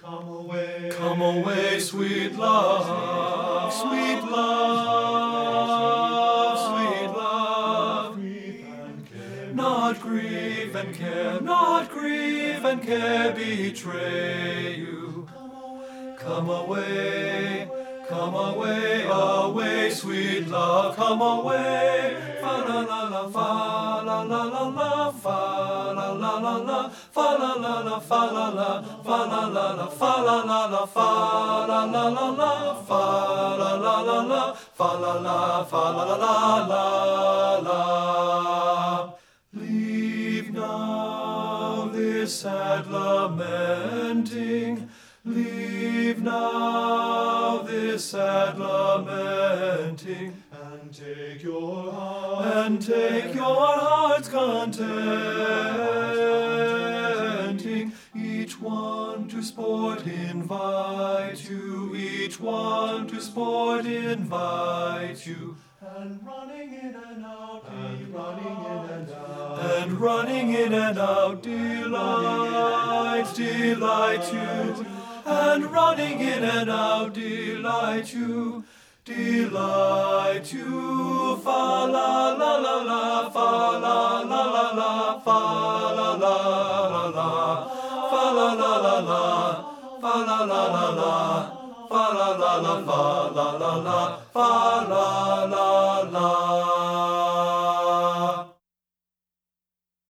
Come away, sweet love, sweet love, sweet love. Not grief and care, not grief and care betray you. Come away, away, sweet love, come away. Fa la la la, fa la la la la, fa la la la la, fa la la la, fa la la, fa la la la, fa la la la, fa la la la la, fa la la la la, fa la la, fa la la la la. Leave now this sad lamenting. Leave now this sad lamenting, and take your heart's contenting. Each one to sport invite you, each one to sport invite you. And running in and out, and running in and out, and running in and out, delight you. And running in and out, delight you, fa la la la la, fa la la la la, fa la la la la, fa la la la la, fa la la la la, fa la la la, fa la la la, fa la la.